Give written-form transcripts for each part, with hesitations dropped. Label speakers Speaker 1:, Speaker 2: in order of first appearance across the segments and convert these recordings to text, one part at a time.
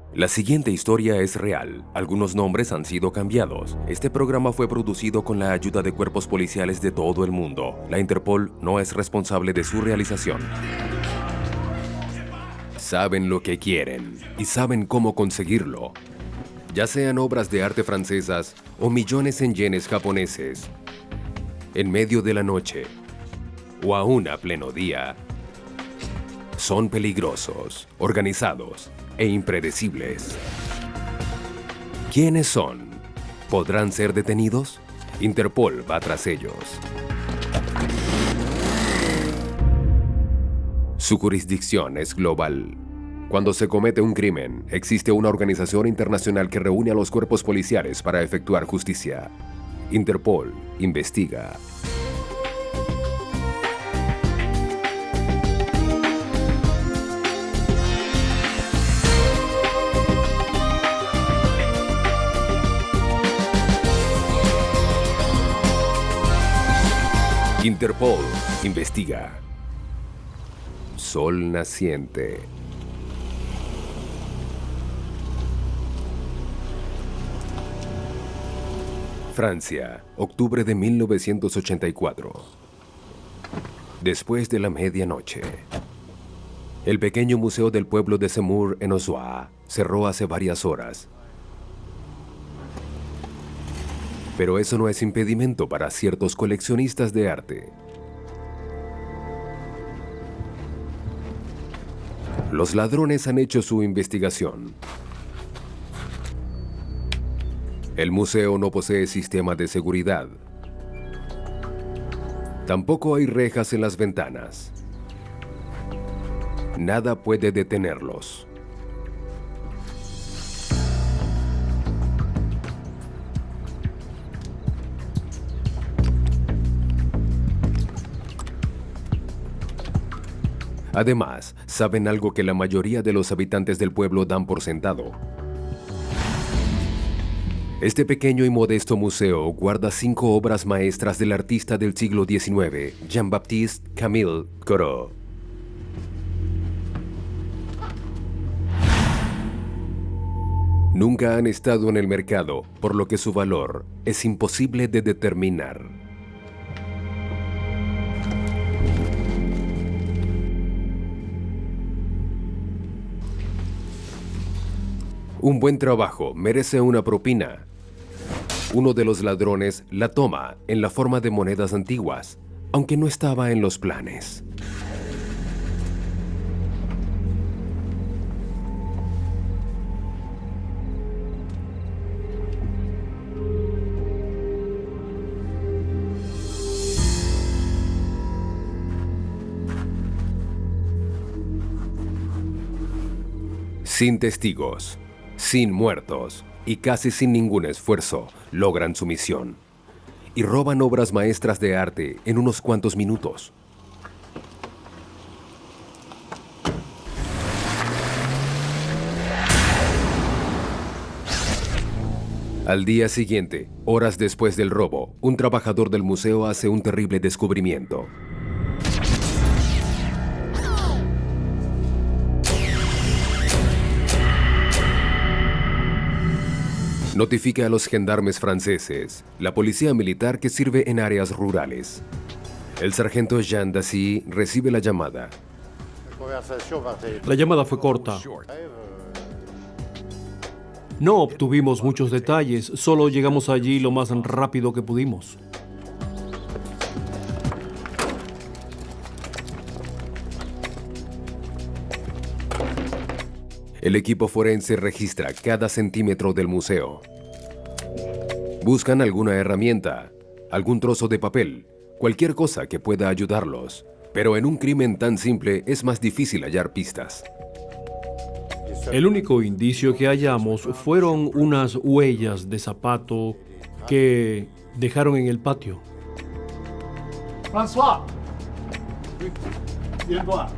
Speaker 1: La siguiente historia es real. Algunos nombres han sido cambiados. Este programa fue producido con la ayuda de cuerpos policiales de todo el mundo. La Interpol no es responsable de su realización. Saben lo que quieren y saben cómo conseguirlo. Ya sean obras de arte francesas o millones en yenes japoneses, en medio de la noche o aún a pleno día, son peligrosos, organizados e impredecibles. ¿Quiénes son? ¿Podrán ser detenidos? Interpol va tras ellos. Su jurisdicción es global. Cuando se comete un crimen, existe una organización internacional que reúne a los cuerpos policiales para efectuar justicia. Interpol investiga. Interpol investiga. Sol naciente. Francia, octubre de 1984. Después de la medianoche. El pequeño museo del pueblo de Semur en Ossois cerró hace varias horas. Pero eso no es impedimento para ciertos coleccionistas de arte. Los ladrones han hecho su investigación. El museo no posee sistema de seguridad. Tampoco hay rejas en las ventanas. Nada puede detenerlos. Además, saben algo que la mayoría de los habitantes del pueblo dan por sentado. Este pequeño y modesto museo guarda 5 obras maestras del artista del siglo XIX, Jean-Baptiste Camille Corot. Nunca han estado en el mercado, por lo que su valor es imposible de determinar. Un buen trabajo merece una propina. Uno de los ladrones la toma en la forma de monedas antiguas, aunque no estaba en los planes. Sin testigos, sin muertos y casi sin ningún esfuerzo, logran su misión y roban obras maestras de arte en unos cuantos minutos. Al día siguiente, horas después del robo, un trabajador del museo hace un terrible descubrimiento. Notifica a los gendarmes franceses, la policía militar que sirve en áreas rurales. El sargento Jean Dassy recibe la llamada.
Speaker 2: La llamada fue corta. No obtuvimos muchos detalles, solo llegamos allí lo más rápido que pudimos.
Speaker 1: El equipo forense registra cada centímetro del museo. Buscan alguna herramienta, algún trozo de papel, cualquier cosa que pueda ayudarlos. Pero en un crimen tan simple es más difícil hallar pistas.
Speaker 2: El único indicio que hallamos fueron unas huellas de zapato que dejaron en el patio.
Speaker 3: François, viens voir.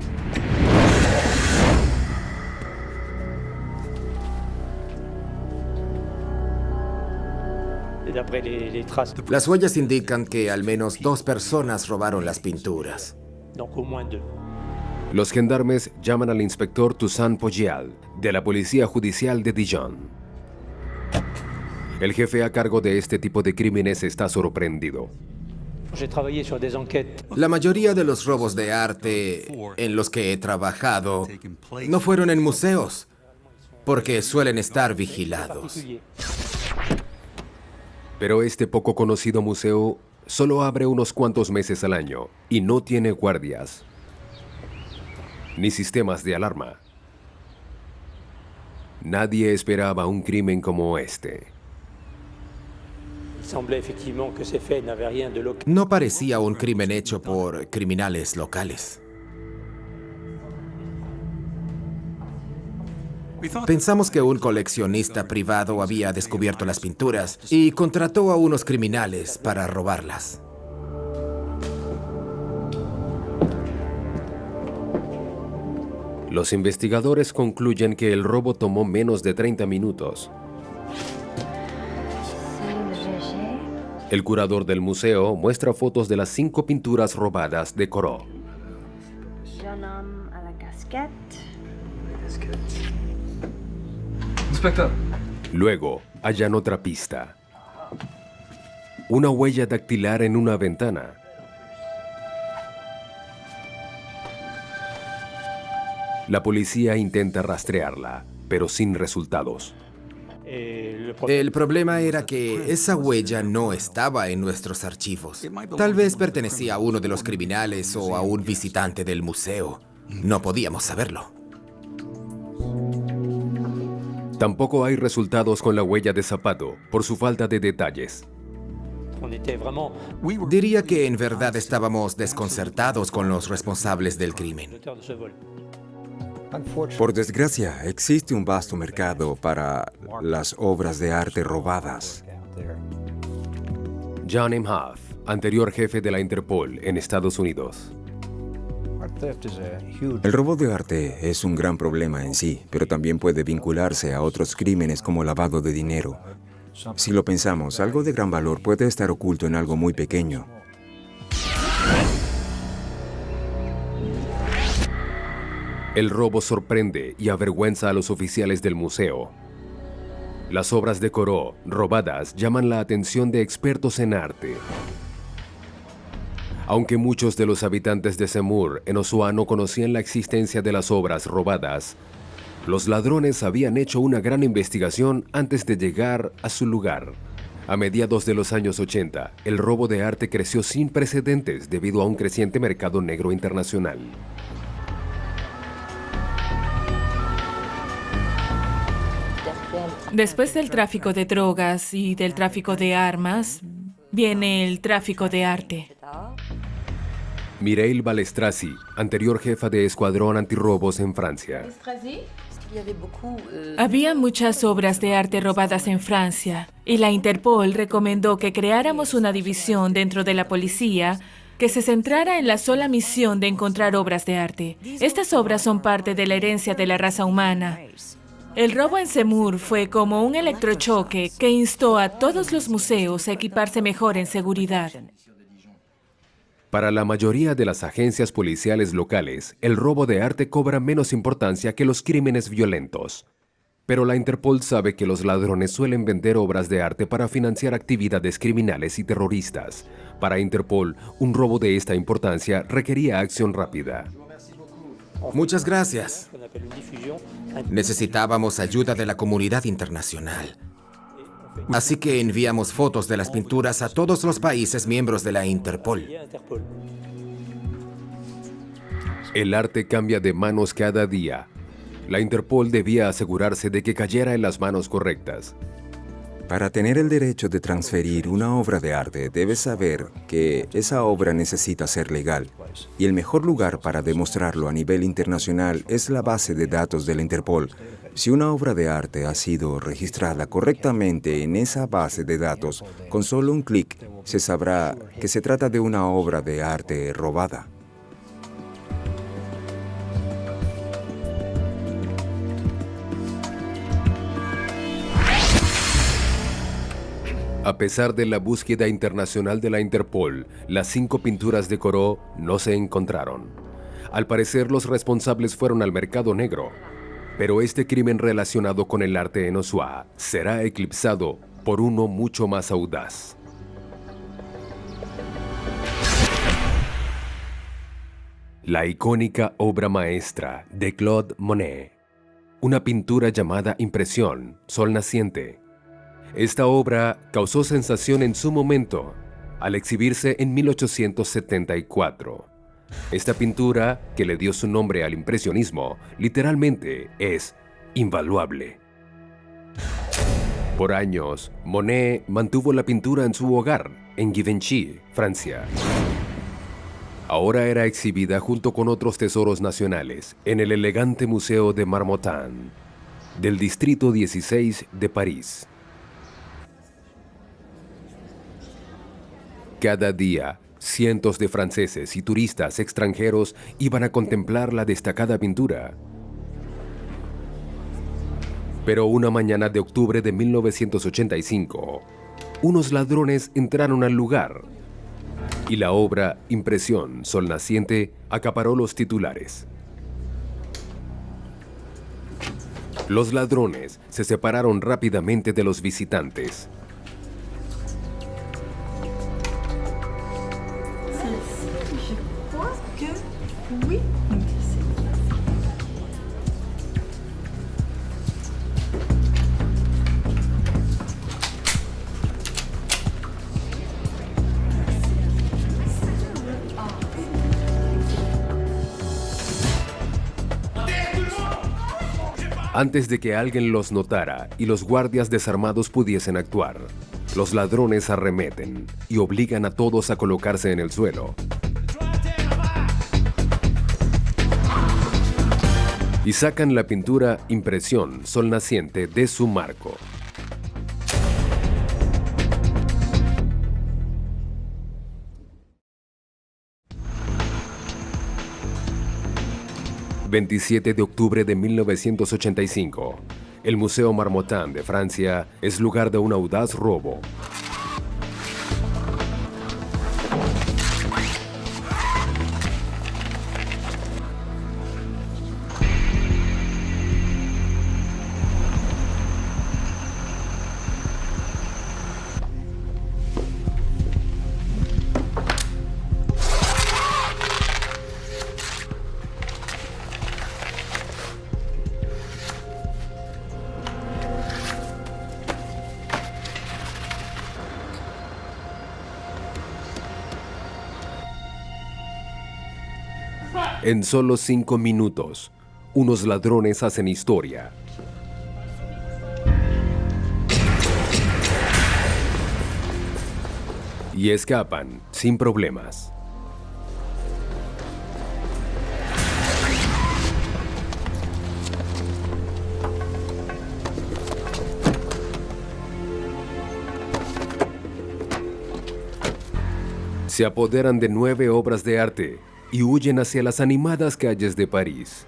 Speaker 4: Las huellas indican que al menos 2 personas robaron las pinturas.
Speaker 1: Los gendarmes llaman al inspector Toussaint Poggial, de la Policía Judicial de Dijon. El jefe a cargo de este tipo de crímenes está sorprendido.
Speaker 3: La mayoría de los robos de arte en los que he trabajado no fueron en museos, porque suelen estar vigilados.
Speaker 1: Pero este poco conocido museo solo abre unos cuantos meses al año y no tiene guardias ni sistemas de alarma. Nadie esperaba un crimen como este.
Speaker 3: No parecía un crimen hecho por criminales locales. Pensamos que un coleccionista privado había descubierto las pinturas y contrató a unos criminales para robarlas.
Speaker 1: Los investigadores concluyen que el robo tomó menos de 30 minutos. El curador del museo muestra fotos de las 5 pinturas robadas de Corot. Luego, hallan otra pista. Una huella dactilar en una ventana. La policía intenta rastrearla, pero sin resultados.
Speaker 3: El problema era que esa huella no estaba en nuestros archivos. Tal vez pertenecía a uno de los criminales o a un visitante del museo. No podíamos saberlo.
Speaker 1: Tampoco hay resultados con la huella de zapato, por su falta de detalles.
Speaker 3: Diría que en verdad estábamos desconcertados con los responsables del crimen.
Speaker 5: Por desgracia, existe un vasto mercado para las obras de arte robadas.
Speaker 1: John M. Huff, anterior jefe de la Interpol en Estados Unidos.
Speaker 5: El robo de arte es un gran problema en sí, pero también puede vincularse a otros crímenes como lavado de dinero. Si lo pensamos, algo de gran valor puede estar oculto en algo muy pequeño.
Speaker 1: El robo sorprende y avergüenza a los oficiales del museo. Las obras de Corot robadas llaman la atención de expertos en arte. Aunque muchos de los habitantes de Semur, en Auxois, no conocían la existencia de las obras robadas, los ladrones habían hecho una gran investigación antes de llegar a su lugar. A mediados de los años 80, el robo de arte creció sin precedentes debido a un creciente mercado negro internacional.
Speaker 6: Después del tráfico de drogas y del tráfico de armas, viene el tráfico de arte.
Speaker 1: Mireille Balestrasi, anterior jefa de escuadrón antirrobos en Francia.
Speaker 6: Había muchas obras de arte robadas en Francia y la Interpol recomendó que creáramos una división dentro de la policía que se centrara en la sola misión de encontrar obras de arte. Estas obras son parte de la herencia de la raza humana. El robo en Semur fue como un electrochoque que instó a todos los museos a equiparse mejor en seguridad.
Speaker 1: Para la mayoría de las agencias policiales locales, el robo de arte cobra menos importancia que los crímenes violentos. Pero la Interpol sabe que los ladrones suelen vender obras de arte para financiar actividades criminales y terroristas. Para Interpol, un robo de esta importancia requería acción rápida.
Speaker 3: Muchas gracias. Necesitábamos ayuda de la comunidad internacional. Así que enviamos fotos de las pinturas a todos los países miembros de la Interpol.
Speaker 1: El arte cambia de manos cada día. La Interpol debía asegurarse de que cayera en las manos correctas.
Speaker 5: Para tener el derecho de transferir una obra de arte, debes saber que esa obra necesita ser legal. Y el mejor lugar para demostrarlo a nivel internacional es la base de datos de la Interpol. Si una obra de arte ha sido registrada correctamente en esa base de datos, con solo un clic se sabrá que se trata de una obra de arte robada.
Speaker 1: A pesar de la búsqueda internacional de la Interpol, las 5 pinturas de Corot no se encontraron. Al parecer, los responsables fueron al mercado negro, pero este crimen relacionado con el arte en Osua será eclipsado por uno mucho más audaz. La icónica obra maestra de Claude Monet, una pintura llamada Impresión, Sol Naciente. Esta obra causó sensación en su momento al exhibirse en 1874. Esta pintura, que le dio su nombre al impresionismo, literalmente es invaluable. Por años, Monet mantuvo la pintura en su hogar, en Givenchy, Francia. Ahora era exhibida junto con otros tesoros nacionales en el elegante Museo de Marmottan, del Distrito 16 de París. Cada día, cientos de franceses y turistas extranjeros iban a contemplar la destacada pintura. Pero una mañana de octubre de 1985, unos ladrones entraron al lugar y la obra Impresión, Sol Naciente acaparó los titulares. Los ladrones se separaron rápidamente de los visitantes. Antes de que alguien los notara y los guardias desarmados pudiesen actuar, los ladrones arremeten y obligan a todos a colocarse en el suelo. Y sacan la pintura Impresión, Sol Naciente de su marco. ...27 de octubre de 1985... el Museo Marmottan de Francia es lugar de un audaz robo. En solo 5 minutos, unos ladrones hacen historia. Y escapan sin problemas. Se apoderan de 9 obras de arte y huyen hacia las animadas calles de París.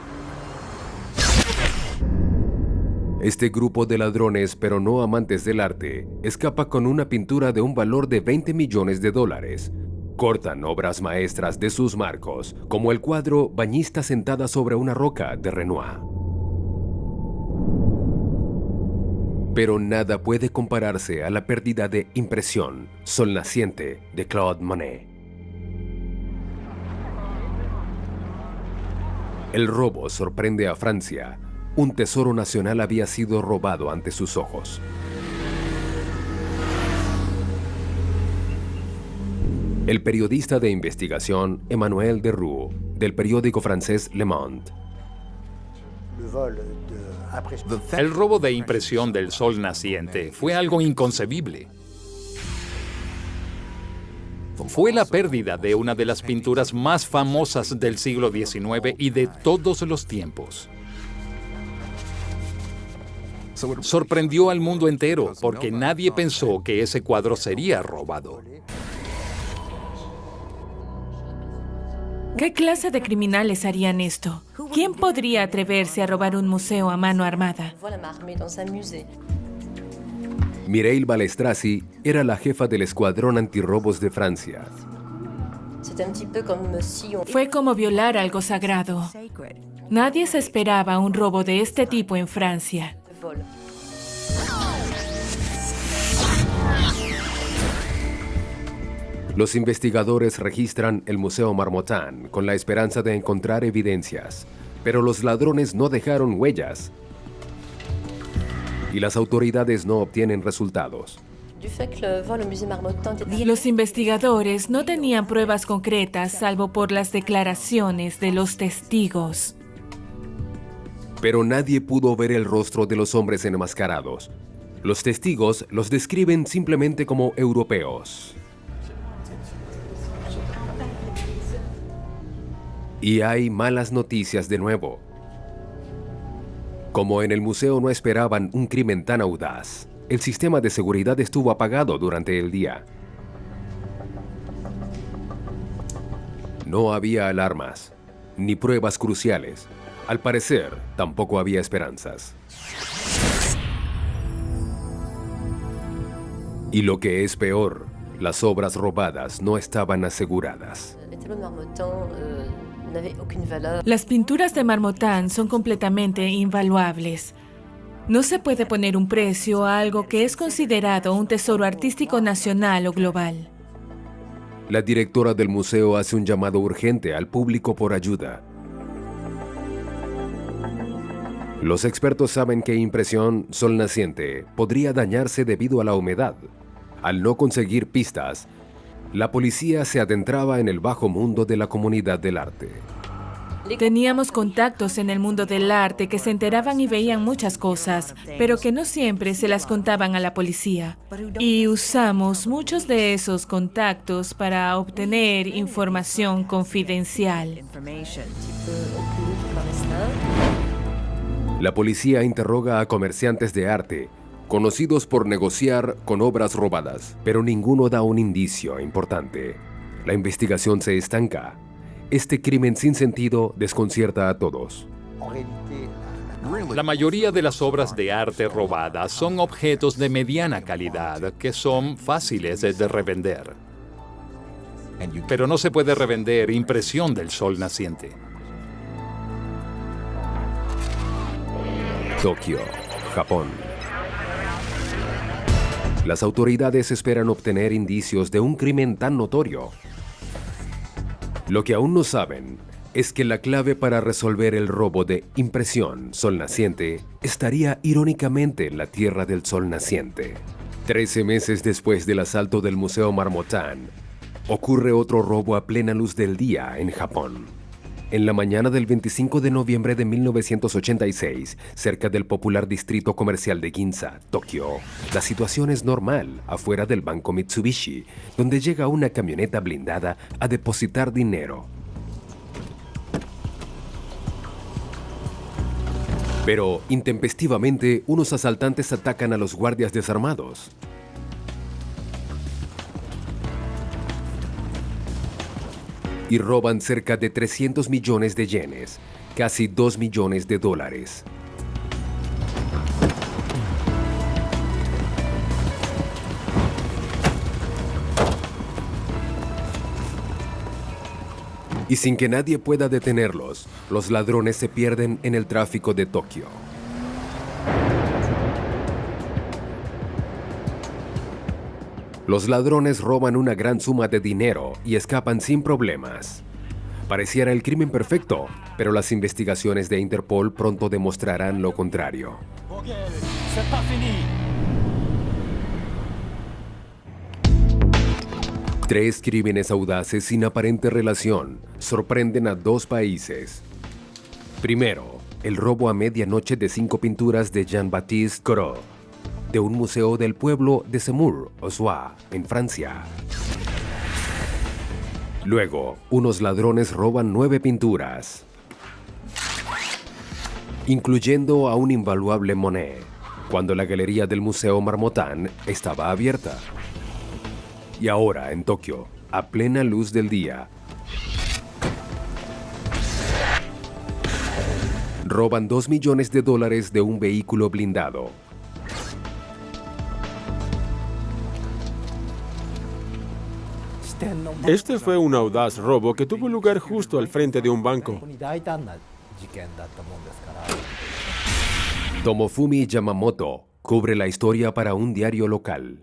Speaker 1: Este grupo de ladrones, pero no amantes del arte, escapa con una pintura de un valor de $20 millones. Cortan obras maestras de sus marcos, como el cuadro Bañista sentada sobre una roca de Renoir. Pero nada puede compararse a la pérdida de Impresión, Sol Naciente de Claude Monet. El robo sorprende a Francia. Un tesoro nacional había sido robado ante sus ojos. El periodista de investigación Emmanuel Deroux, del periódico francés Le Monde.
Speaker 7: El robo de Impresión del Sol Naciente fue algo inconcebible. Fue la pérdida de una de las pinturas más famosas del siglo XIX y de todos los tiempos. Sorprendió al mundo entero porque nadie pensó que ese cuadro sería robado.
Speaker 6: ¿Qué clase de criminales harían esto? ¿Quién podría atreverse a robar un museo a mano armada?
Speaker 1: Mireille Balestrasi era la jefa del escuadrón antirrobos de Francia.
Speaker 6: Fue como violar algo sagrado. Nadie se esperaba un robo de este tipo en Francia.
Speaker 1: Los investigadores registran el Museo Marmottan con la esperanza de encontrar evidencias, pero los ladrones no dejaron huellas y las autoridades no obtienen resultados.
Speaker 6: Los investigadores no tenían pruebas concretas salvo por las declaraciones de los testigos.
Speaker 1: Pero nadie pudo ver el rostro de los hombres enmascarados. Los testigos los describen simplemente como europeos. Y hay malas noticias de nuevo. Como en el museo no esperaban un crimen tan audaz, el sistema de seguridad estuvo apagado durante el día. No había alarmas, ni pruebas cruciales. Al parecer, tampoco había esperanzas. Y lo que es peor, las obras robadas no estaban aseguradas.
Speaker 6: Las pinturas de Marmottan son completamente invaluables. No se puede poner un precio a algo que es considerado un tesoro artístico nacional o global.
Speaker 1: La directora del museo hace un llamado urgente al público por ayuda. Los expertos saben que impresión sol naciente podría dañarse debido a la humedad. Al no conseguir pistas, la policía se adentraba en el bajo mundo de la comunidad del arte.
Speaker 6: Teníamos contactos en el mundo del arte que se enteraban y veían muchas cosas, pero que no siempre se las contaban a la policía. Y usamos muchos de esos contactos para obtener información confidencial.
Speaker 1: La policía interroga a comerciantes de arte, conocidos por negociar con obras robadas, pero ninguno da un indicio importante. La investigación se estanca. Este crimen sin sentido desconcierta a todos.
Speaker 7: La mayoría de las obras de arte robadas son objetos de mediana calidad que son fáciles de revender. Pero no se puede revender impresión del sol naciente.
Speaker 1: Tokio, Japón. Las autoridades esperan obtener indicios de un crimen tan notorio. Lo que aún no saben es que la clave para resolver el robo de impresión sol naciente estaría irónicamente en la Tierra del Sol Naciente. 13 meses después del asalto del Museo Marmottan, ocurre otro robo a plena luz del día en Japón. En la mañana del 25 de noviembre de 1986, cerca del popular distrito comercial de Ginza, Tokio, la situación es normal afuera del banco Mitsubishi, donde llega una camioneta blindada a depositar dinero. Pero, intempestivamente, unos asaltantes atacan a los guardias desarmados. Y roban cerca de 300 millones de yenes, casi 2 millones de dólares. Y sin que nadie pueda detenerlos, los ladrones se pierden en el tráfico de Tokio. Los ladrones roban una gran suma de dinero y escapan sin problemas. Pareciera el crimen perfecto, pero las investigaciones de Interpol pronto demostrarán lo contrario. Tres crímenes audaces sin aparente relación sorprenden a dos países. Primero, el robo a medianoche de 5 pinturas de Jean-Baptiste Corot, de un museo del pueblo de Semur-Auxois, en Francia. Luego, unos ladrones roban 9 pinturas, incluyendo a un invaluable Monet, cuando la galería del Museo Marmottan estaba abierta. Y ahora, en Tokio, a plena luz del día, roban 2 millones de dólares de un vehículo blindado.
Speaker 8: Este fue un audaz robo que tuvo lugar justo al frente de un banco.
Speaker 1: Tomofumi Yamamoto cubre la historia para un diario local.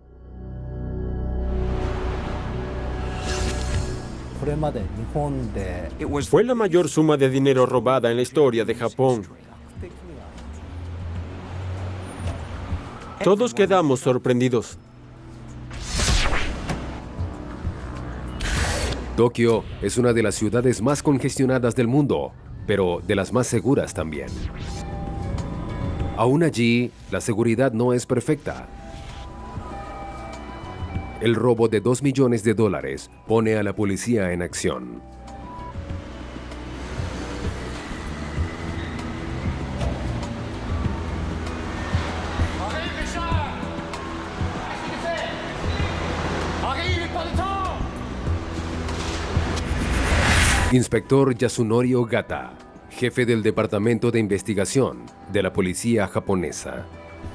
Speaker 8: Fue la mayor suma de dinero robada en la historia de Japón. Todos quedamos sorprendidos.
Speaker 1: Tokio es una de las ciudades más congestionadas del mundo, pero de las más seguras también. Aún allí, la seguridad no es perfecta. El robo de $2 millones pone a la policía en acción. Inspector Yasunori Ogata, jefe del Departamento de Investigación de la Policía Japonesa.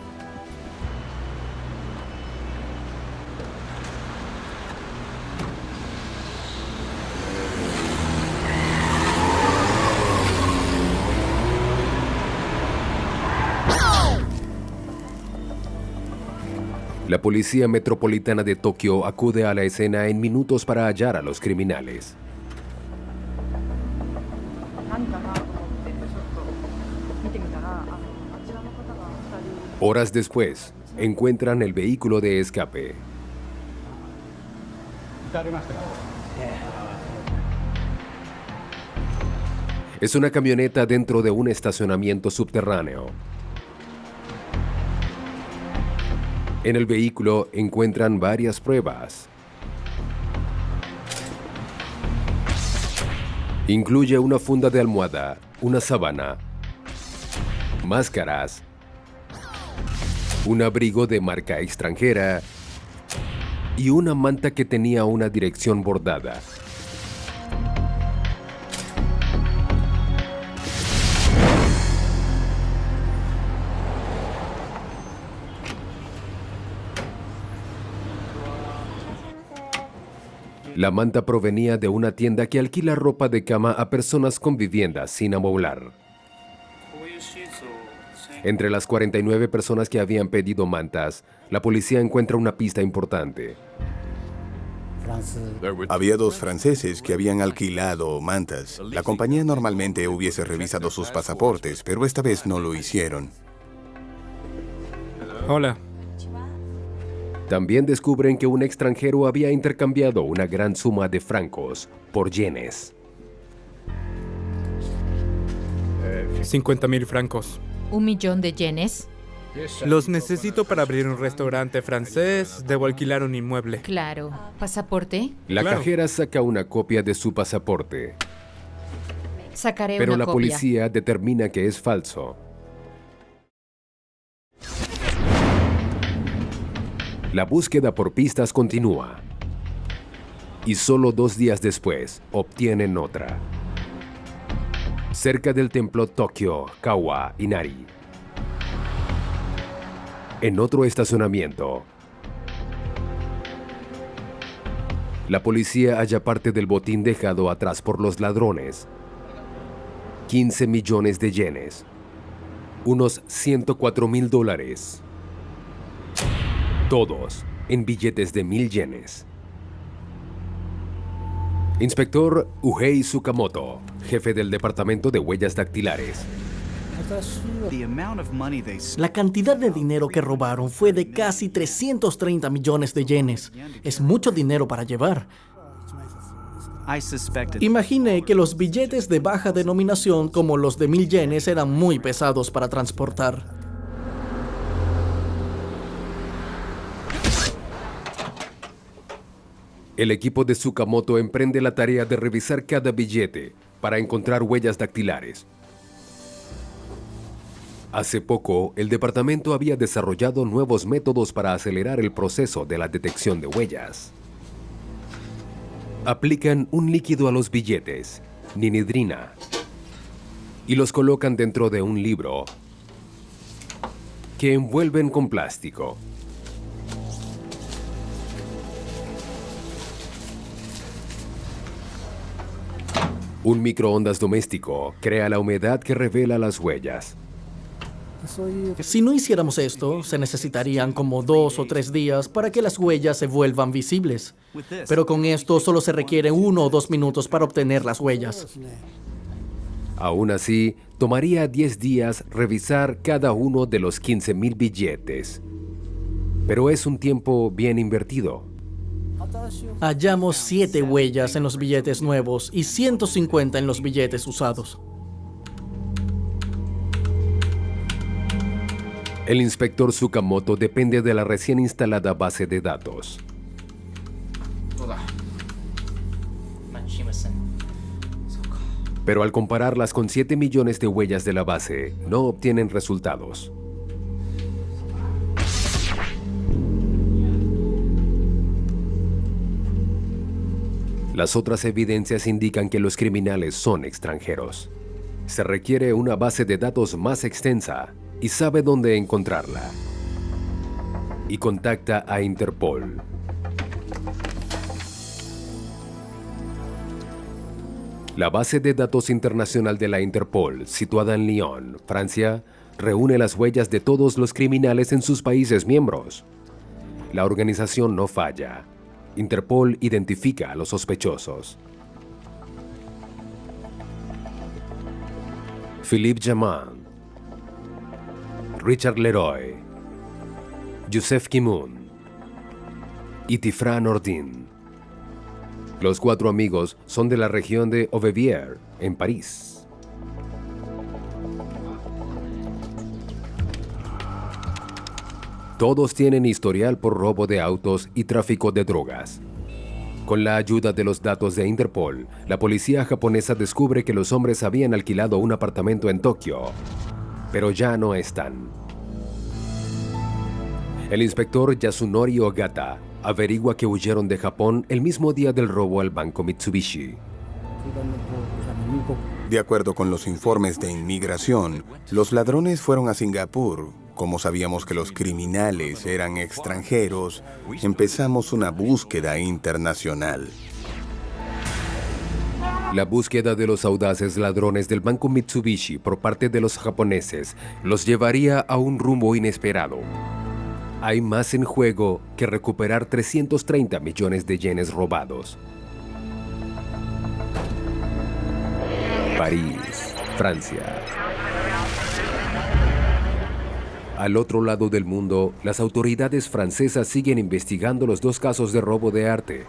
Speaker 1: La Policía Metropolitana de Tokio acude a la escena en minutos para hallar a los criminales. Horas después, encuentran el vehículo de escape. Es una camioneta dentro de un estacionamiento subterráneo. En el vehículo encuentran varias pruebas. Incluye una funda de almohada, una sábana, máscaras, un abrigo de marca extranjera y una manta que tenía una dirección bordada. La manta provenía de una tienda que alquila ropa de cama a personas con viviendas sin amoblar. Entre las 49 personas que habían pedido mantas, la policía encuentra una pista importante.
Speaker 9: Había 2 franceses que habían alquilado mantas. La compañía normalmente hubiese revisado sus pasaportes, pero esta vez no lo hicieron.
Speaker 10: Hola.
Speaker 1: También descubren que un extranjero había intercambiado una gran suma de francos por yenes.
Speaker 10: 50.000 francos.
Speaker 11: ¿1 millón de yenes?
Speaker 10: Los necesito para abrir un restaurante francés. Debo alquilar un inmueble.
Speaker 11: Claro. ¿Pasaporte?
Speaker 1: La cajera saca una copia de su pasaporte.
Speaker 11: Sacaré
Speaker 1: pero
Speaker 11: una
Speaker 1: la
Speaker 11: copia.
Speaker 1: policía determina que es falso. La búsqueda por pistas continúa. Y solo 2 días después, obtienen otra. Cerca del templo Tokyo Kawa Inari. En otro estacionamiento, la policía halla parte del botín dejado atrás por los ladrones. 15 millones de yenes. Unos $104.000. Todos en billetes de 1.000 yenes. Inspector Uhei Tsukamoto, jefe del Departamento de Huellas Dactilares.
Speaker 12: La cantidad de dinero que robaron fue de casi 330 millones de yenes. Es mucho dinero para llevar. Imaginé que los billetes de baja denominación como los de 1.000 yenes eran muy pesados para transportar.
Speaker 1: El equipo de Tsukamoto emprende la tarea de revisar cada billete para encontrar huellas dactilares. Hace poco, el departamento había desarrollado nuevos métodos para acelerar el proceso de la detección de huellas. Aplican un líquido a los billetes, ninidrina, y los colocan dentro de un libro que envuelven con plástico. Un microondas doméstico crea la humedad que revela las huellas.
Speaker 12: Si no hiciéramos esto, se necesitarían como 2 o 3 días para que las huellas se vuelvan visibles. Pero con esto solo se requieren 1 o 2 minutos para obtener las huellas.
Speaker 1: Aún así, tomaría 10 días revisar cada uno de los 15,000 billetes. Pero es un tiempo bien invertido.
Speaker 12: Hallamos 7 huellas en los billetes nuevos y 150 en los billetes usados.
Speaker 1: El inspector Tsukamoto depende de la recién instalada base de datos. Pero al compararlas con 7 millones de huellas de la base, no obtienen resultados. Las otras evidencias indican que los criminales son extranjeros. Se requiere una base de datos más extensa y sabe dónde encontrarla. Y contacta a Interpol. La base de datos internacional de la Interpol, situada en Lyon, Francia, reúne las huellas de todos los criminales en sus países miembros. La organización no falla. Interpol identifica a los sospechosos. Philippe Jamin, Richard Leroy, Youssef Kimoun y Tifran Ordin. Los 4 amigos son de la región de Aubevier, en París. Todos tienen historial por robo de autos y tráfico de drogas. Con la ayuda de los datos de Interpol, la policía japonesa descubre que los hombres habían alquilado un apartamento en Tokio, pero ya no están. El inspector Yasunori Ogata averigua que huyeron de Japón el mismo día del robo al banco Mitsubishi.
Speaker 9: De acuerdo con los informes de inmigración, los ladrones fueron a Singapur. Como sabíamos que los criminales eran extranjeros, empezamos una búsqueda internacional.
Speaker 1: La búsqueda de los audaces ladrones del banco Mitsubishi por parte de los japoneses los llevaría a un rumbo inesperado. Hay más en juego que recuperar 330 millones de yenes robados. París, Francia. Al otro lado del mundo, las autoridades francesas siguen investigando los 2 casos de robo de arte.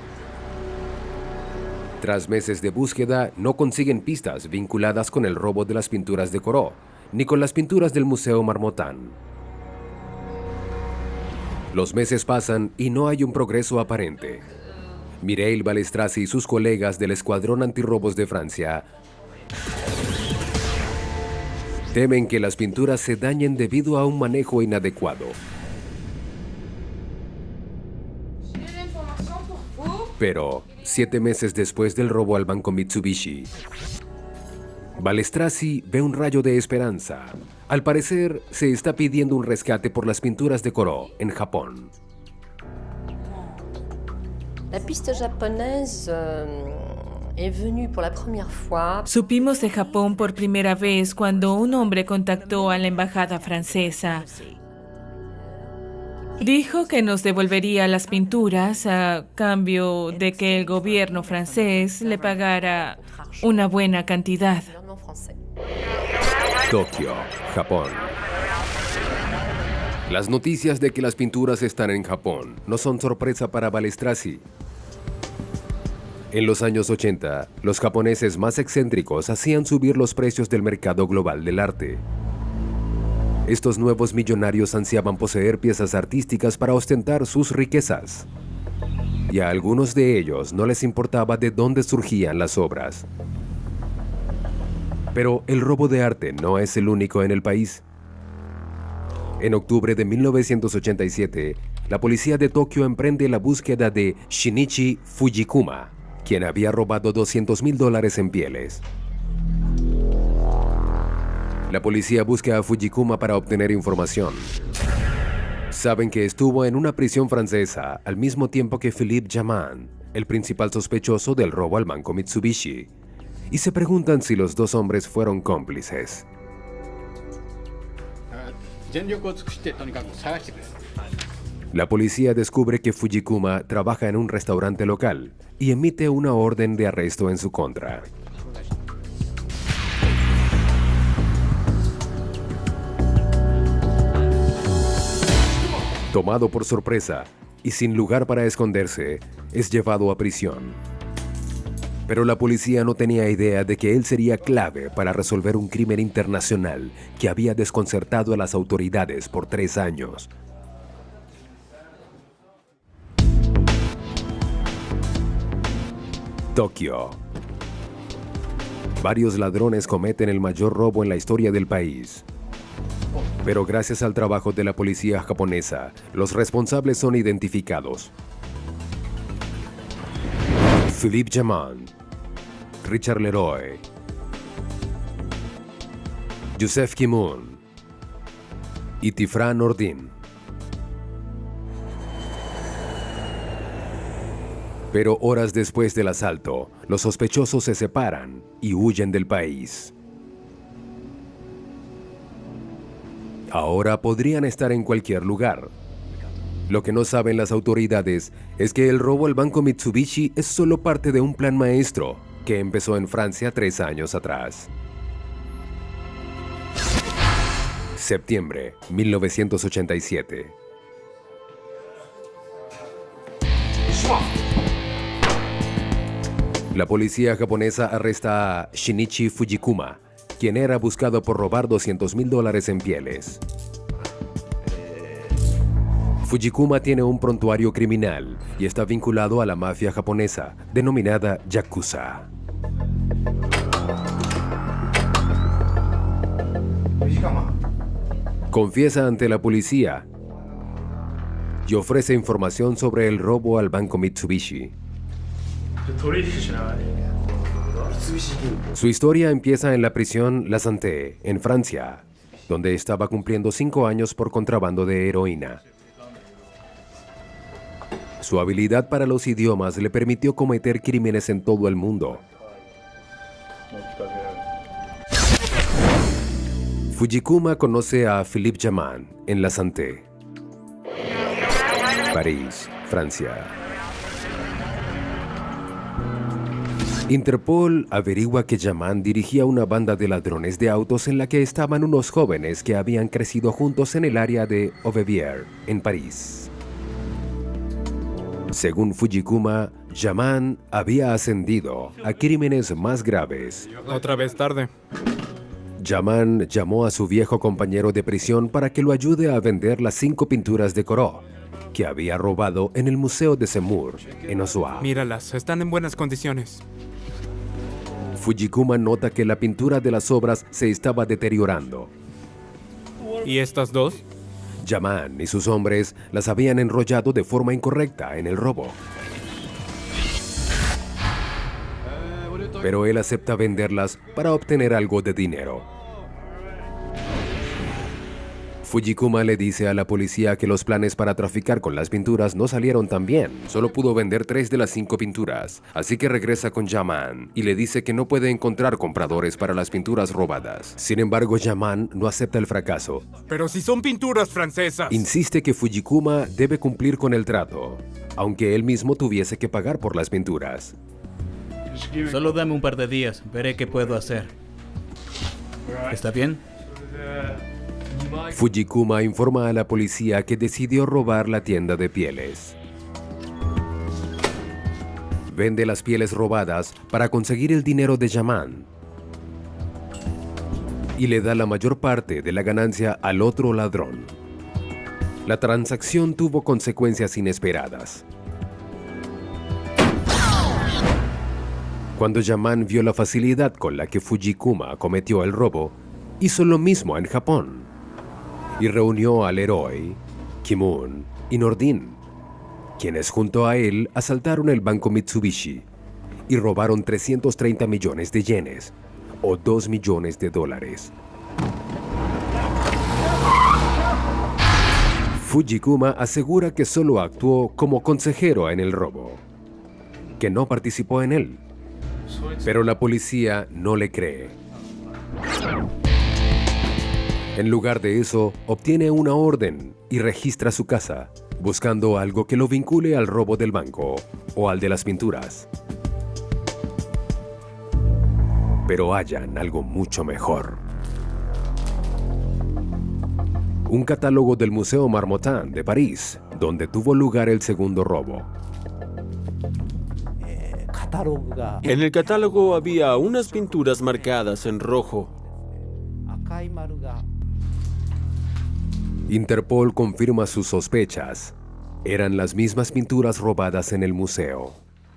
Speaker 1: Tras meses de búsqueda, no consiguen pistas vinculadas con el robo de las pinturas de Corot, ni con las pinturas del Museo Marmottan. Los meses pasan y no hay un progreso aparente. Mireille Balestraci y sus colegas del Escuadrón Antirrobos de Francia temen que las pinturas se dañen debido a un manejo inadecuado. Pero, 7 meses después del robo al banco Mitsubishi, Balestraci ve un rayo de esperanza. Al parecer, se está pidiendo un rescate por las pinturas de Corot en Japón.
Speaker 13: La piste japonaise est venue pour la première fois.
Speaker 6: Supimos de Japón por primera vez cuando un hombre contactó a la embajada francesa. Dijo que nos devolvería las pinturas a cambio de que el gobierno francés le pagara una buena cantidad.
Speaker 1: Tokio, Japón. Las noticias de que las pinturas están en Japón no son sorpresa para Balestraci. En los años 80, los japoneses más excéntricos hacían subir los precios del mercado global del arte. Estos nuevos millonarios ansiaban poseer piezas artísticas para ostentar sus riquezas. Y a algunos de ellos no les importaba de dónde surgían las obras. Pero el robo de arte no es el único en el país. En octubre de 1987, la policía de Tokio emprende la búsqueda de Shinichi Fujikuma, quien había robado $200,000 en pieles. La policía busca a Fujikuma para obtener información. Saben que estuvo en una prisión francesa al mismo tiempo que Philippe Jamin, el principal sospechoso del robo al banco Mitsubishi, y se preguntan si los dos hombres fueron cómplices. La policía descubre que Fujikuma trabaja en un restaurante local y emite una orden de arresto en su contra. Tomado por sorpresa y sin lugar para esconderse, es llevado a prisión. Pero la policía no tenía idea de que él sería clave para resolver un crimen internacional que había desconcertado a las autoridades por 3 años. Tokio. Varios ladrones cometen el mayor robo en la historia del país. Pero gracias al trabajo de la policía japonesa, los responsables son identificados. Philippe Jaman, Richard Leroy, Joseph Kim-un y Tifran Nordin. Pero horas después del asalto, los sospechosos se separan y huyen del país. Ahora podrían estar en cualquier lugar. Lo que no saben las autoridades es que el robo al banco Mitsubishi es solo parte de un plan maestro que empezó en Francia 3 años atrás. Septiembre 1987. La policía japonesa arresta a Shinichi Fujikuma, quien era buscado por robar $200,000 en pieles. Fujikuma tiene un prontuario criminal y está vinculado a la mafia japonesa, denominada Yakuza. Confiesa ante la policía y ofrece información sobre el robo al banco Mitsubishi. Su historia empieza en la prisión La Santé, en Francia, donde estaba cumpliendo 5 años por contrabando de heroína. Su habilidad para los idiomas le permitió cometer crímenes en todo el mundo. Fujikuma conoce a Philippe Jaman en La Santé, París, Francia. Interpol averigua que Jaman dirigía una banda de ladrones de autos en la que estaban unos jóvenes que habían crecido juntos en el área de Aubervilliers, en París. Según Fujikuma, Jaman había ascendido a crímenes más graves.
Speaker 10: Otra vez tarde.
Speaker 1: Jaman llamó a su viejo compañero de prisión para que lo ayude a vender las 5 pinturas de Corot que había robado en el Museo de Semur, en Osua.
Speaker 10: Míralas, están en buenas condiciones.
Speaker 1: Fujikuma nota que la pintura de las obras se estaba deteriorando.
Speaker 10: ¿Y estas 2?
Speaker 1: Jaman y sus hombres las habían enrollado de forma incorrecta en el robo. Pero él acepta venderlas para obtener algo de dinero. Fujikuma le dice a la policía que los planes para traficar con las pinturas no salieron tan bien. Solo pudo vender 3 de las 5 pinturas. Así que regresa con Jaman y le dice que no puede encontrar compradores para las pinturas robadas. Sin embargo, Jaman no acepta el fracaso.
Speaker 10: Pero si son pinturas francesas.
Speaker 1: Insiste que Fujikuma debe cumplir con el trato, aunque él mismo tuviese que pagar por las pinturas.
Speaker 14: Solo dame un par de días, veré qué puedo hacer. ¿Está bien?
Speaker 1: Fujikuma informa a la policía que decidió robar la tienda de pieles. Vende las pieles robadas para conseguir el dinero de Jaman y le da la mayor parte de la ganancia al otro ladrón. La transacción tuvo consecuencias inesperadas. Cuando Jaman vio la facilidad con la que Fujikuma cometió el robo, hizo lo mismo en Japón y reunió a Leroy, Kim-un y Nordin, quienes junto a él asaltaron el banco Mitsubishi y robaron 330 millones de yenes, o $2 millones. Fujikuma asegura que solo actuó como consejero en el robo, que no participó en él. Pero la policía no le cree. En lugar de eso, obtiene una orden y registra su casa, buscando algo que lo vincule al robo del banco o al de las pinturas. Pero hallan algo mucho mejor. Un catálogo del Museo Marmottan de París, donde tuvo lugar el segundo robo.
Speaker 8: En el catálogo había unas pinturas marcadas en rojo.
Speaker 1: Interpol confirma sus sospechas. Eran las mismas pinturas robadas en el museo.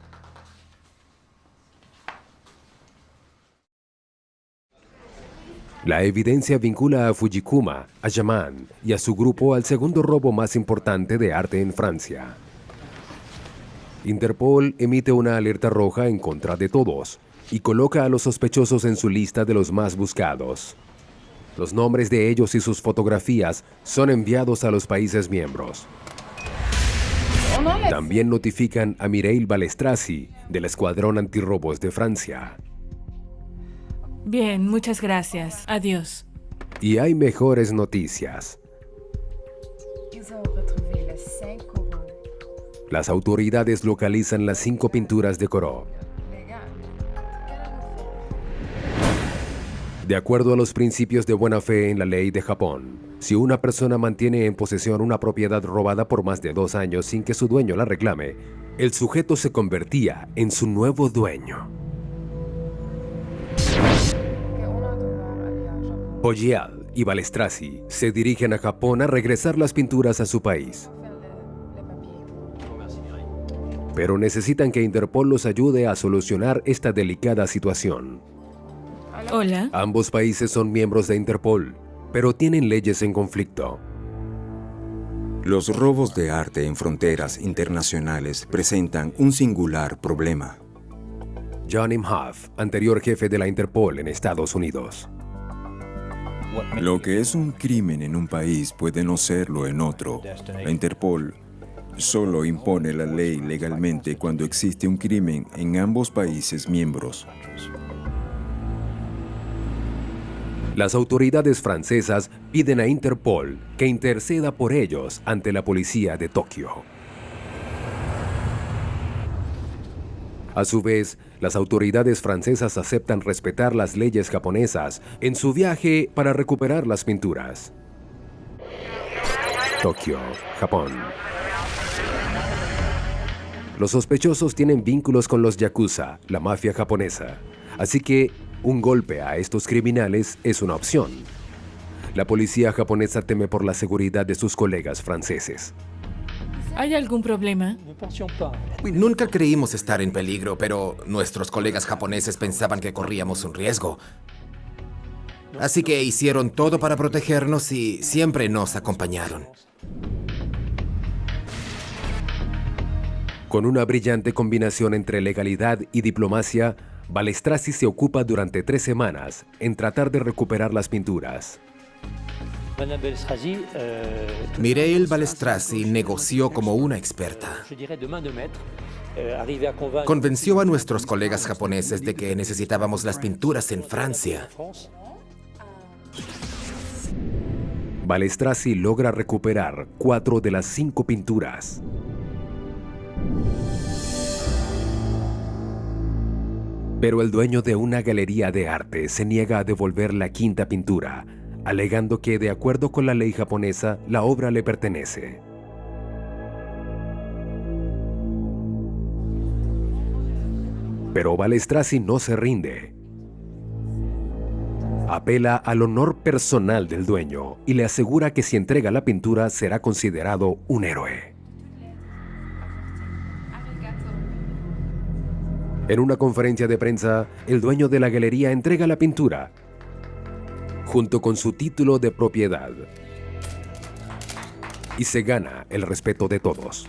Speaker 1: La evidencia vincula a Fujikuma, a Yaman y a su grupo al segundo robo más importante de arte en Francia. Interpol emite una alerta roja en contra de todos y coloca a los sospechosos en su lista de los más buscados. Los nombres de ellos y sus fotografías son enviados a los países miembros. También notifican a Mireille Balestrassi, del Escuadrón Antirrobos de Francia.
Speaker 6: Bien, muchas gracias. Adiós.
Speaker 1: Y hay mejores noticias. Las autoridades localizan las 5 pinturas de Corot. De acuerdo a los principios de buena fe en la ley de Japón, si una persona mantiene en posesión una propiedad robada por más de 2 años sin que su dueño la reclame, el sujeto se convertía en su nuevo dueño. Poggial y Balestrassi se dirigen a Japón a regresar las pinturas a su país. Pero necesitan que Interpol los ayude a solucionar esta delicada situación.
Speaker 6: Hola.
Speaker 1: Ambos países son miembros de Interpol, pero tienen leyes en conflicto.
Speaker 5: Los robos de arte en fronteras internacionales presentan un singular problema.
Speaker 1: John Imhoff, anterior jefe de la Interpol en Estados Unidos.
Speaker 5: Lo que es un crimen en un país puede no serlo en otro. La Interpol solo impone la ley legalmente cuando existe un crimen en ambos países miembros.
Speaker 1: Las autoridades francesas piden a Interpol que interceda por ellos ante la policía de Tokio. A su vez, las autoridades francesas aceptan respetar las leyes japonesas en su viaje para recuperar las pinturas. Tokio, Japón. Los sospechosos tienen vínculos con los yakuza, la mafia japonesa, así que un golpe a estos criminales es una opción. La policía japonesa teme por la seguridad de sus colegas franceses.
Speaker 6: ¿Hay algún problema?
Speaker 3: Nunca creímos estar en peligro, pero nuestros colegas japoneses pensaban que corríamos un riesgo. Así que hicieron todo para protegernos y siempre nos acompañaron.
Speaker 1: Con una brillante combinación entre legalidad y diplomacia, Balestrassi se ocupa durante 3 semanas en tratar de recuperar las pinturas.
Speaker 3: Mireille Balestrassi negoció como una experta. Convenció a nuestros colegas japoneses de que necesitábamos las pinturas en Francia.
Speaker 1: Balestrassi logra recuperar 4 de las 5 pinturas. Pero el dueño de una galería de arte se niega a devolver la 5ª pintura, alegando que, de acuerdo con la ley japonesa, la obra le pertenece. Pero Balestrassi no se rinde. Apela al honor personal del dueño y le asegura que si entrega la pintura será considerado un héroe. En una conferencia de prensa, el dueño de la galería entrega la pintura, junto con su título de propiedad, y se gana el respeto de todos.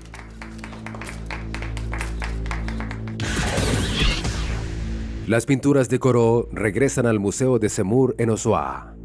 Speaker 1: Las pinturas de Corot regresan al Museo de Semur en Osoa.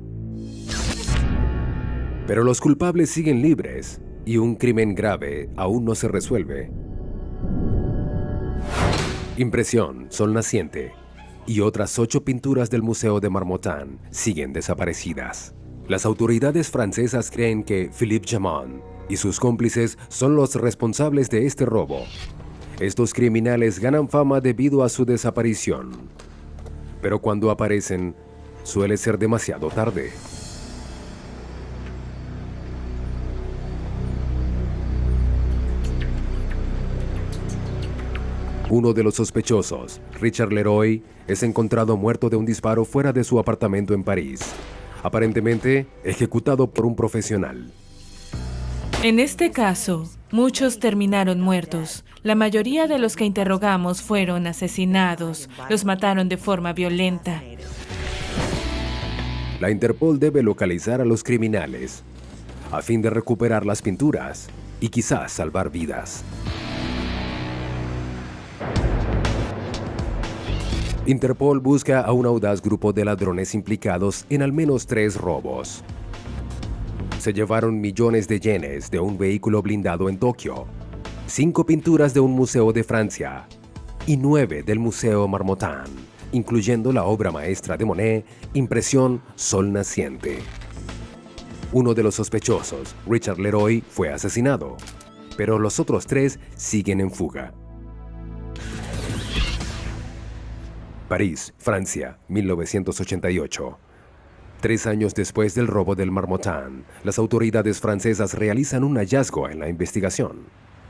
Speaker 1: Pero los culpables siguen libres y un crimen grave aún no se resuelve. Impresión, Sol Naciente, y otras 8 pinturas del Museo de Marmottan siguen desaparecidas. Las autoridades francesas creen que Philippe Jaman y sus cómplices son los responsables de este robo. Estos criminales ganan fama debido a su desaparición, pero cuando aparecen, suele ser demasiado tarde. Uno de los sospechosos, Richard Leroy, es encontrado muerto de un disparo fuera de su apartamento en París, aparentemente ejecutado por un profesional.
Speaker 6: En este caso, muchos terminaron muertos. La mayoría de los que interrogamos fueron asesinados. Los mataron de forma violenta.
Speaker 1: La Interpol debe localizar a los criminales a fin de recuperar las pinturas y quizás salvar vidas. Interpol busca a un audaz grupo de ladrones implicados en al menos 3 robos. Se llevaron millones de yenes de un vehículo blindado en Tokio, 5 pinturas de un museo de Francia y 9 del Museo Marmottan, incluyendo la obra maestra de Monet, Impresión Sol Naciente. Uno de los sospechosos, Richard Leroy, fue asesinado, pero los otros 3 siguen en fuga. París, Francia, 1988. 3 años después del robo del Marmottan, las autoridades francesas realizan un hallazgo en la investigación.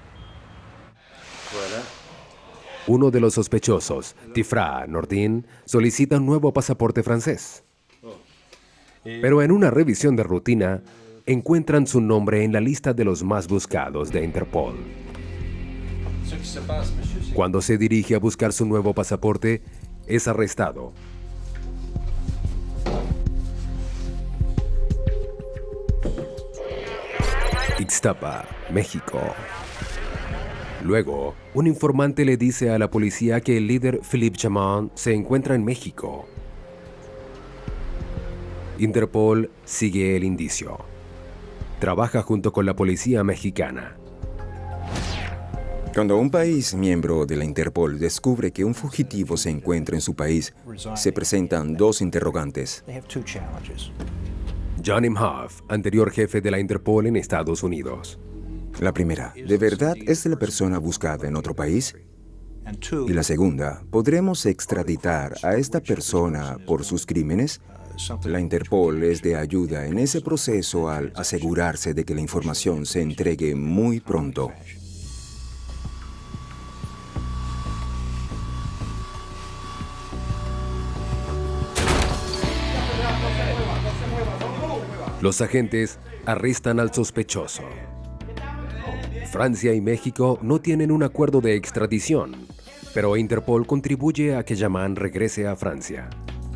Speaker 1: Uno de los sospechosos, Tifra Nordin, solicita un nuevo pasaporte francés. Pero en una revisión de rutina, encuentran su nombre en la lista de los más buscados de Interpol. Cuando se dirige a buscar su nuevo pasaporte, es arrestado. Ixtapa, México. Luego, un informante le dice a la policía que el líder Philippe Jaman se encuentra en México. Interpol sigue el indicio. Trabaja junto con la policía mexicana.
Speaker 5: Cuando un país miembro de la Interpol descubre que un fugitivo se encuentra en su país, se presentan 2 interrogantes.
Speaker 1: John Imhoff, anterior jefe de la Interpol en Estados Unidos.
Speaker 5: La primera, ¿de verdad es la persona buscada en otro país? Y la segunda, ¿podremos extraditar a esta persona por sus crímenes? La Interpol es de ayuda en ese proceso al asegurarse de que la información se entregue muy pronto.
Speaker 1: Los agentes arrestan al sospechoso. Francia y México no tienen un acuerdo de extradición, pero Interpol contribuye a que Jaman regrese a Francia.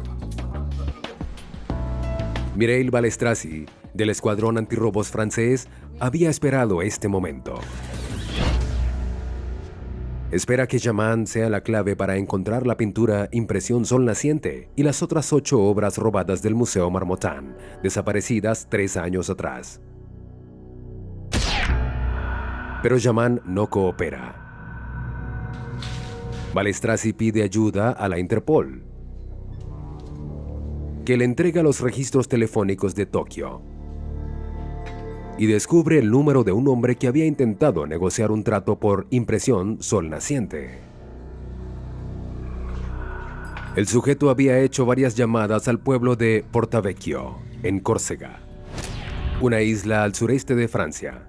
Speaker 1: Mireille Balestrasi, del escuadrón antirrobos francés, había esperado este momento. Espera que Jaman sea la clave para encontrar la pintura Impresión Sol Naciente y las otras 8 obras robadas del Museo Marmottan, desaparecidas 3 años atrás. Pero Jaman no coopera. Balestrasi pide ayuda a la Interpol, que le entrega los registros telefónicos de Tokio y descubre el número de un hombre que había intentado negociar un trato por Impresión Sol Naciente. El sujeto había hecho varias llamadas al pueblo de Portavecchio, en Córcega, una isla al sureste de Francia.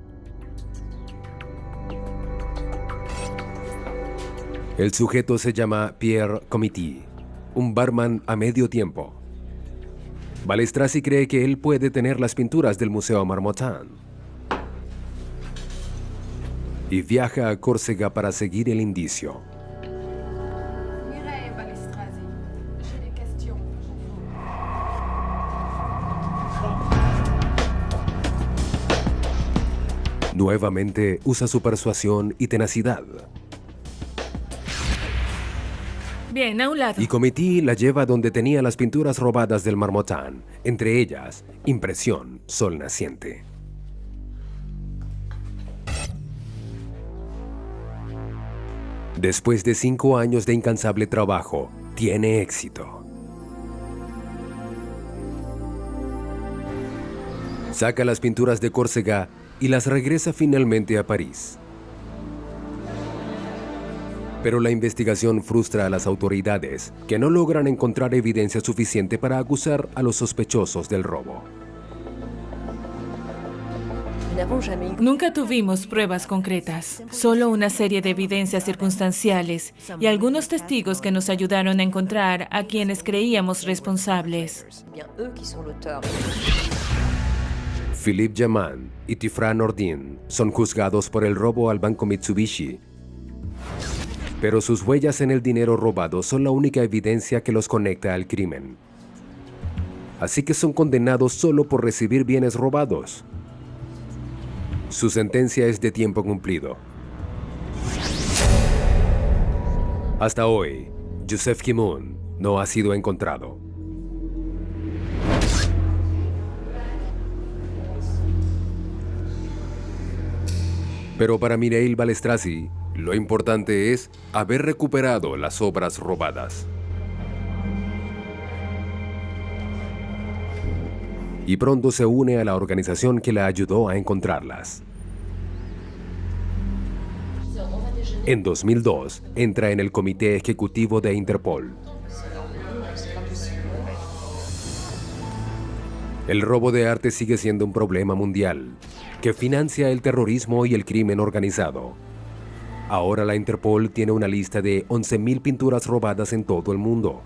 Speaker 1: El sujeto se llama Pierre Comity, un barman a medio tiempo. Balestrasi cree que él puede tener las pinturas del Museo Marmottan y viaja a Córcega para seguir el indicio. Nuevamente usa su persuasión y tenacidad.
Speaker 6: Bien, a un lado.
Speaker 1: Y Comity la lleva donde tenía las pinturas robadas del Marmottan, entre ellas, Impresión Sol Naciente. Después de 5 años de incansable trabajo, tiene éxito. Saca las pinturas de Córcega y las regresa finalmente a París. Pero la investigación frustra a las autoridades, que no logran encontrar evidencia suficiente para acusar a los sospechosos del robo.
Speaker 6: Nunca tuvimos pruebas concretas, solo una serie de evidencias circunstanciales y algunos testigos que nos ayudaron a encontrar a quienes creíamos responsables.
Speaker 1: Philippe Jaman y Tifran Nordin son juzgados por el robo al banco Mitsubishi. Pero sus huellas en el dinero robado son la única evidencia que los conecta al crimen. Así que son condenados solo por recibir bienes robados. Su sentencia es de tiempo cumplido. Hasta hoy, Joseph Kimoun no ha sido encontrado. Pero para Mireille Balestrasi, lo importante es haber recuperado las obras robadas. Y pronto se une a la organización que la ayudó a encontrarlas. En 2002, entra en el Comité Ejecutivo de Interpol. El robo de arte sigue siendo un problema mundial, que financia el terrorismo y el crimen organizado. Ahora la Interpol tiene una lista de 11.000 pinturas robadas en todo el mundo.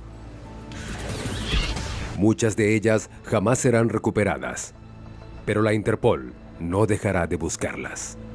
Speaker 1: Muchas de ellas jamás serán recuperadas, pero la Interpol no dejará de buscarlas.